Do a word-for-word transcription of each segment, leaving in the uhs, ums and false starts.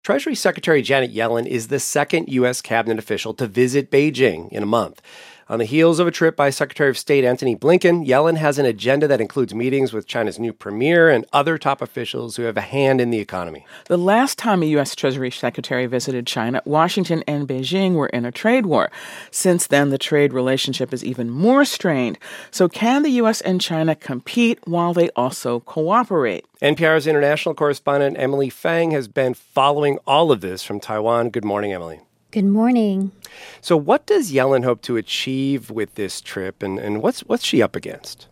Treasury Secretary Janet Yellen is the second U S cabinet official to visit Beijing in a month. On the heels of a trip by Secretary of State Antony Blinken, Yellen has an agenda that includes meetings with China's new premier and other top officials who have a hand in the economy. The last time a U S. Treasury Secretary visited China, Washington and Beijing were in a trade war. Since then, the trade relationship is even more strained. So can the U S and China compete while they also cooperate? N P R's international correspondent Emily Fang has been following all of this from Taiwan. Good morning, Emily. Good morning. So what does Yellen hope to achieve with this trip, and, and what's what's she up against?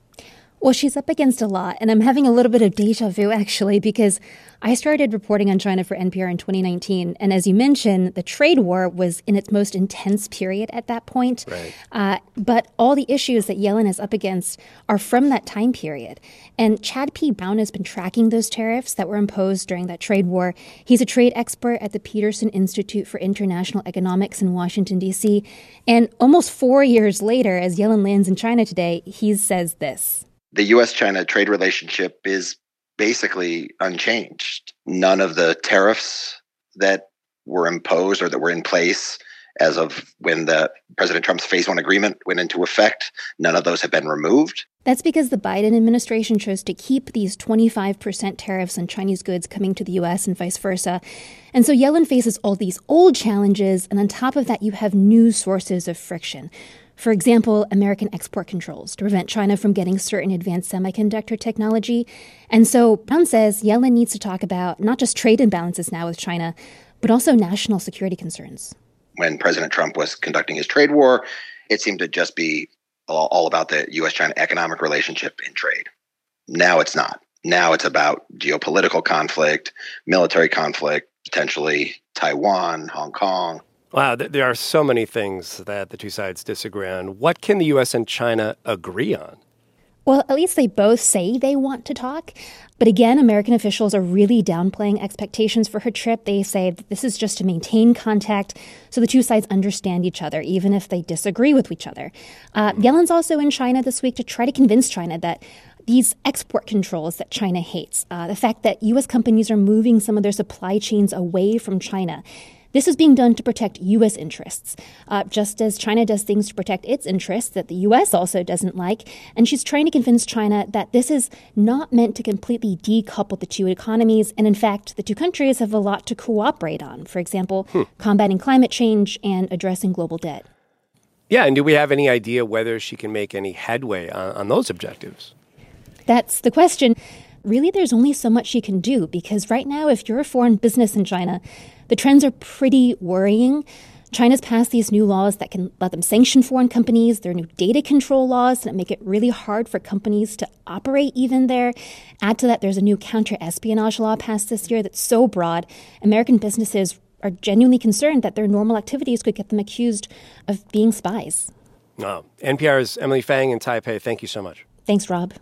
Well, she's up against a lot, and I'm having a little bit of deja vu, actually, because I started reporting on China for N P R in twenty nineteen, and as you mentioned, the trade war was in its most intense period at that point. Right. Uh, but all the issues that Yellen is up against are from that time period. And Chad P. Brown has been tracking those tariffs that were imposed during that trade war. He's a trade expert at the Peterson Institute for International Economics in Washington, D C. And almost four years later, as Yellen lands in China today, he says this. The U S China trade relationship is basically unchanged. None of the tariffs that were imposed or that were in place as of when the President Trump's Phase One agreement went into effect, none of those have been removed. That's because the Biden administration chose to keep these twenty-five percent tariffs on Chinese goods coming to the U S and vice versa. And so Yellen faces all these old challenges, and on top of that, you have new sources of friction. For example, American export controls to prevent China from getting certain advanced semiconductor technology. And so Brown says Yellen needs to talk about not just trade imbalances now with China, but also national security concerns. When President Trump was conducting his trade war, it seemed to just be all, all about the U S China economic relationship in trade. Now it's not. Now it's about geopolitical conflict, military conflict, potentially Taiwan, Hong Kong. Wow, th- there are so many things that the two sides disagree on. What can the U S and China agree on? Well, at least they both say they want to talk. But again, American officials are really downplaying expectations for her trip. They say that this is just to maintain contact so the two sides understand each other, even if they disagree with each other. Uh, Yellen's also in China this week to try to convince China that these export controls that China hates, uh, the fact that U S companies are moving some of their supply chains away from China, this is being done to protect U S interests, uh, just as China does things to protect its interests that the U S also doesn't like. And she's trying to convince China that this is not meant to completely decouple the two economies. And in fact, the two countries have a lot to cooperate on. For example, hmm. combating climate change and addressing global debt. Yeah, and do we have any idea whether she can make any headway on, on those objectives? That's the question. Really, there's only so much she can do, because right now, if you're a foreign business in China, the trends are pretty worrying. China's passed these new laws that can let them sanction foreign companies. There are new data control laws that make it really hard for companies to operate even there. Add to that, there's a new counter-espionage law passed this year that's so broad, American businesses are genuinely concerned that their normal activities could get them accused of being spies. Oh, N P R's Emily Fang in Taipei, thank you so much. Thanks, Rob.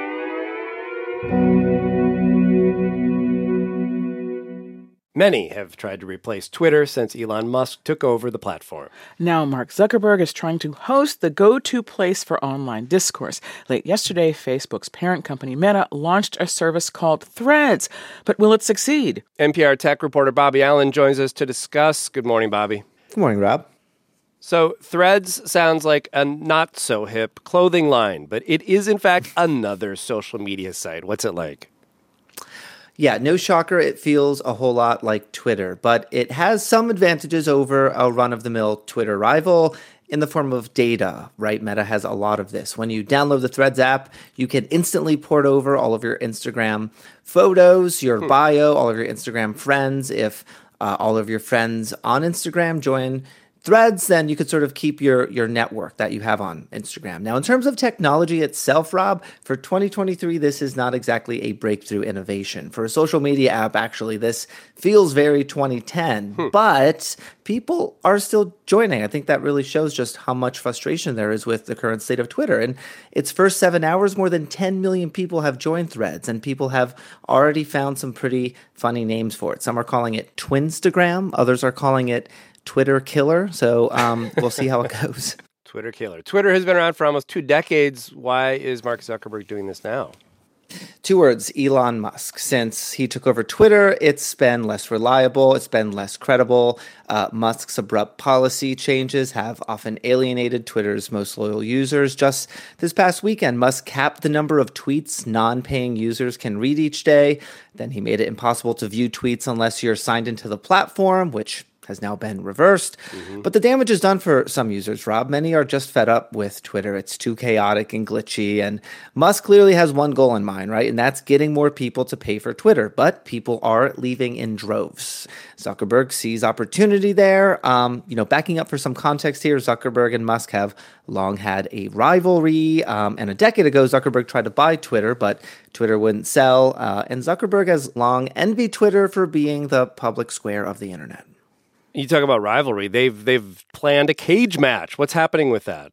Many have tried to replace Twitter since Elon Musk took over the platform. Now Mark Zuckerberg is trying to host the go-to place for online discourse. Late yesterday, Facebook's parent company Meta launched a service called Threads. But will it succeed? N P R tech reporter Bobby Allen joins us to discuss. Good morning, Bobby. Good morning, Rob. So Threads sounds like a not-so-hip clothing line, but it is, in fact, another social media site. What's it like? Yeah, no shocker, it feels a whole lot like Twitter, but it has some advantages over a run-of-the-mill Twitter rival in the form of data, right? Meta has a lot of this. When you download the Threads app, you can instantly port over all of your Instagram photos, your hmm. bio, all of your Instagram friends. If uh, all of your friends on Instagram join Threads, then you could sort of keep your, your network that you have on Instagram. Now, in terms of technology itself, Rob, for twenty twenty-three, this is not exactly a breakthrough innovation. For a social media app, actually, this feels very twenty ten, hmm. but people are still joining. I think that really shows just how much frustration there is with the current state of Twitter. In its first seven hours, more than ten million people have joined Threads, and people have already found some pretty funny names for it. Some are calling it Twinstagram, others are calling it Twitter killer. So um, we'll see how it goes. Twitter killer. Twitter has been around for almost two decades. Why is Mark Zuckerberg doing this now? Two words, Elon Musk. Since he took over Twitter, it's been less reliable, it's been less credible. Uh, Musk's abrupt policy changes have often alienated Twitter's most loyal users. Just this past weekend, Musk capped the number of tweets non-paying users can read each day. Then he made it impossible to view tweets unless you're signed into the platform, which has now been reversed. Mm-hmm. But the damage is done for some users, Rob. Many are just fed up with Twitter. It's too chaotic and glitchy. And Musk clearly has one goal in mind, right? And that's getting more people to pay for Twitter. But people are leaving in droves. Zuckerberg sees opportunity there. Um, you know, backing up for some context here, Zuckerberg and Musk have long had a rivalry. Um, and a decade ago, Zuckerberg tried to buy Twitter, but Twitter wouldn't sell. Uh, and Zuckerberg has long envied Twitter for being the public square of the internet. You talk about rivalry. They've they've planned a cage match. What's happening with that?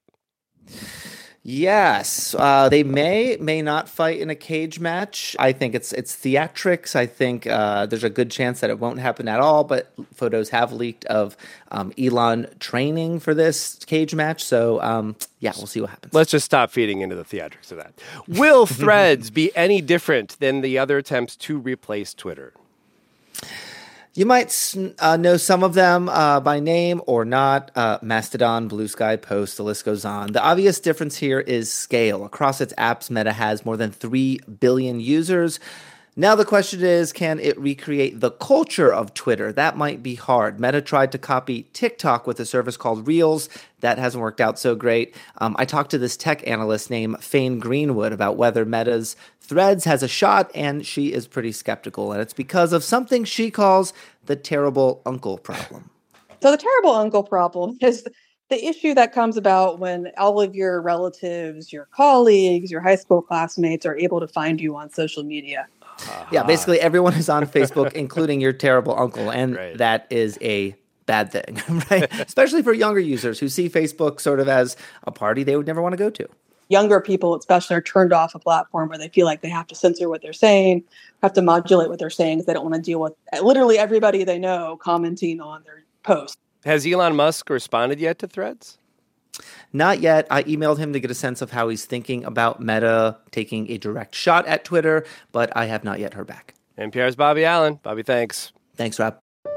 Yes, uh, they may may not fight in a cage match. I think it's it's theatrics. I think uh, there's a good chance that it won't happen at all. But photos have leaked of um, Elon training for this cage match. So um, yeah, we'll see what happens. Let's just stop feeding into the theatrics of that. Will Threads be any different than the other attempts to replace Twitter? You might uh, know some of them uh, by name or not. Uh, Mastodon, Blue Sky, Post, the list goes on. The obvious difference here is scale. Across its apps, Meta has more than three billion users. Now the question is, can it recreate the culture of Twitter? That might be hard. Meta tried to copy TikTok with a service called Reels. That hasn't worked out so great. Um, I talked to this tech analyst named Fane Greenwood about whether Meta's Threads has a shot, and she is pretty skeptical. And it's because of something she calls the terrible uncle problem. So the terrible uncle problem is the issue that comes about when all of your relatives, your colleagues, your high school classmates are able to find you on social media. Uh-huh. Yeah, basically everyone is on Facebook, including your terrible uncle, and right. that is a bad thing, right? Especially for younger users who see Facebook sort of as a party they would never want to go to. Younger people, especially, are turned off a platform where they feel like they have to censor what they're saying, have to modulate what they're saying because they don't want to deal with literally everybody they know commenting on their posts. Has Elon Musk responded yet to Threads? Not yet. I emailed him to get a sense of how he's thinking about Meta taking a direct shot at Twitter, but I have not yet heard back. N P R's Bobby Allen. Bobby, thanks. Thanks, Rob.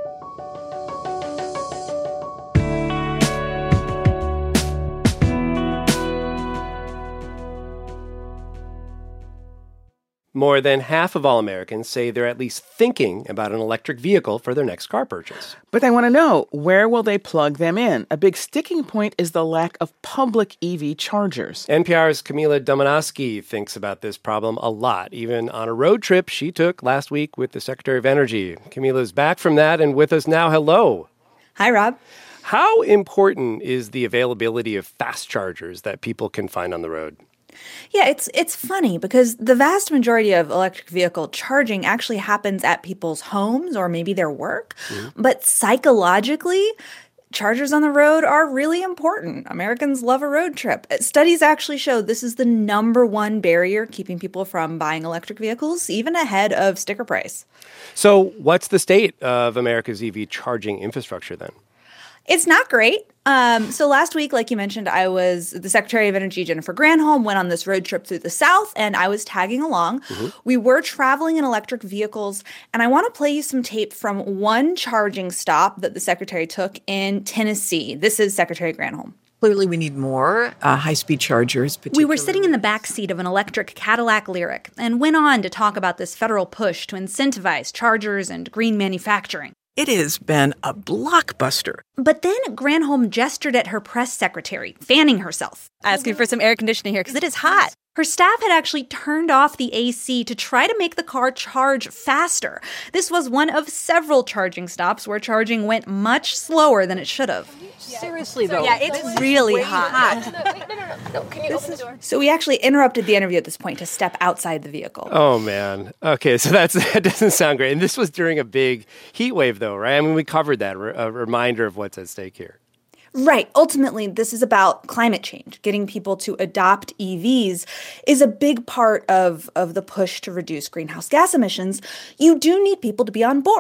More than half of all Americans say they're at least thinking about an electric vehicle for their next car purchase. But they want to know, where will they plug them in? A big sticking point is the lack of public E V chargers. N P R's Camila Domonoske thinks about this problem a lot, even on a road trip she took last week with the Secretary of Energy. Camila's back from that and with us now. Hello. Hi, Rob. How important is the availability of fast chargers that people can find on the road? Yeah, it's it's funny because the vast majority of electric vehicle charging actually happens at people's homes or maybe their work. Mm-hmm. But psychologically, chargers on the road are really important. Americans love a road trip. Studies actually show this is the number one barrier keeping people from buying electric vehicles, even ahead of sticker price. So what's the state of America's E V charging infrastructure then? It's not great. Um, so last week, like you mentioned, I was the Secretary of Energy, Jennifer Granholm, went on this road trip through the South, and I was tagging along. Mm-hmm. We were traveling in electric vehicles, and I want to play you some tape from one charging stop that the Secretary took in Tennessee. This is Secretary Granholm. Clearly, we need more uh, high-speed chargers. We were sitting in the backseat of an electric Cadillac Lyriq and went on to talk about this federal push to incentivize chargers and green manufacturing. It has been a blockbuster. But then Granholm gestured at her press secretary, fanning herself, asking for some air conditioning here because it is hot. Her staff had actually turned off the A C to try to make the car charge faster. This was one of several charging stops where charging went much slower than it should have. Seriously, though. Yeah, it's really hot. hot. No, wait, no, no, no, no. Can you open the door? So we actually interrupted the interview at this point to step outside the vehicle. Oh, man. Okay, so that's that doesn't sound great. And this was during a big heat wave, though, right? I mean, we covered that, a reminder of what's at stake here. Right. Ultimately, this is about climate change. Getting people to adopt E Vs is a big part of, of the push to reduce greenhouse gas emissions. You do need people to be on board,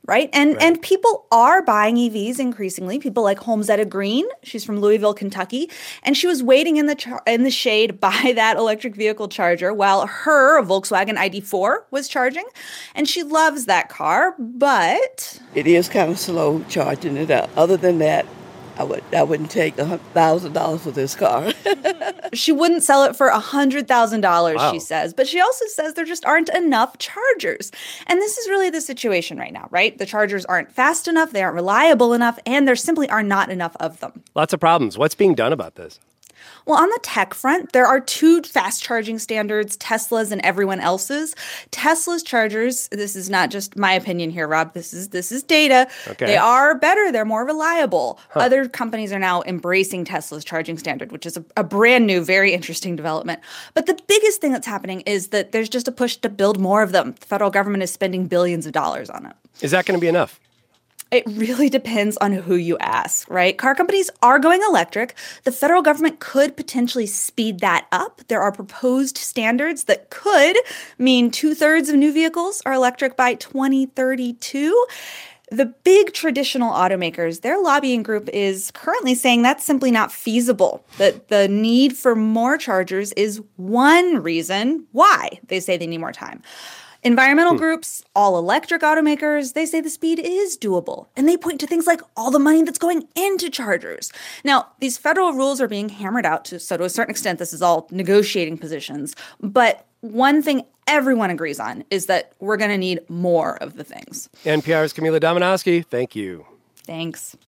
right? And Right. and people are buying E Vs increasingly. People like Holmzetta Green, she's from Louisville, Kentucky, and she was waiting in the char- in the shade by that electric vehicle charger while her Volkswagen I D four was charging, and she loves that car, but It is kind of slow charging it up. Other than that, I would I wouldn't take a thousand dollars for this car. she wouldn't sell it for one hundred thousand dollars, Wow. she says. But she also says there just aren't enough chargers. And this is really the situation right now, right? The chargers aren't fast enough, they aren't reliable enough, and there simply are not enough of them. Lots of problems. What's being done about this? Well, on the tech front, there are two fast charging standards, Tesla's and everyone else's. Tesla's chargers, this is not just my opinion here, Rob, this is this is data. Okay. They are better, they're more reliable. Huh. Other companies are now embracing Tesla's charging standard, which is a, a brand new, very interesting development. But the biggest thing that's happening is that there's just a push to build more of them. The federal government is spending billions of dollars on it. Is that going to be enough? It really depends on who you ask, right? Car companies are going electric. The federal government could potentially speed that up. There are proposed standards that could mean two-thirds of new vehicles are electric by twenty thirty-two. The big traditional automakers, their lobbying group is currently saying that's simply not feasible, that the need for more chargers is one reason why they say they need more time. Environmental hmm. groups, all electric automakers, they say the speed is doable. And they point to things like all the money that's going into chargers. Now, these federal rules are being hammered out, to, so to a certain extent, this is all negotiating positions. But one thing everyone agrees on is that we're going to need more of the things. N P R's Camila Dominowski, thank you. Thanks.